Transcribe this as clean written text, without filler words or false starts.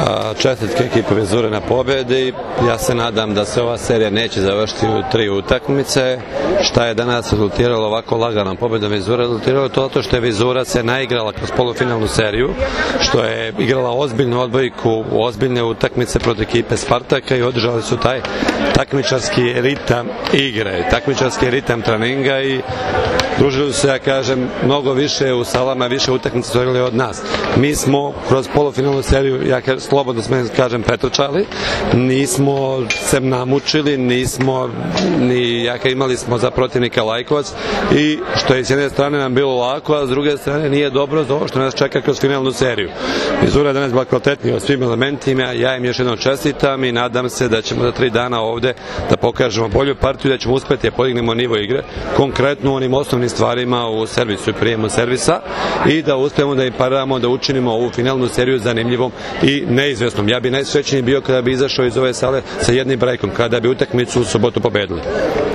Čestitke ekipe Vizure na pobjedi. Ja se nadam da se ova serija neće završiti u 3 utakmice. Šta je danas rezultiralo ovako laganom pobjedom Vizure? Rezultiralo to zato što je Vizura se naigrala kroz polufinalnu seriju, što je igrala ozbiljnu odbojku, ozbiljne utakmice protiv ekipe Spartaka i održali su taj takmičarski ritam igre, takmičarski ritam treninga i družili su se, ja kažem, mnogo više u salama, više utakmice su igrali od nas. Mi smo kroz polufinalnu seriju, ja slobodno smijem kažem, pretrčali, nismo se namučili, nismo ni, imali smo za protivnika Lajkovac i što je s jedne strane nam bilo lako, a s druge strane nije dobro za ovo što nas čeka kroz finalnu seriju. Vizura je danas bila kvalitetnija o svim elementima, ja im još jednom čestitam i nadam se da ćemo za 3 dana ovde da pokažemo bolju partiju, da ćemo uspeti da podignemo nivo igre, konkretno u onim osnovnim stvarima u servisu i prijemu servisa i da uspemo da im paramo, da učinimo ovu finalnu seriju zanimljivom i neizvesnom. Ja bi najsrećniji bio kada bi izašao iz ove sale sa jednim brejkom, kada bi utakmicu u subotu pobedili.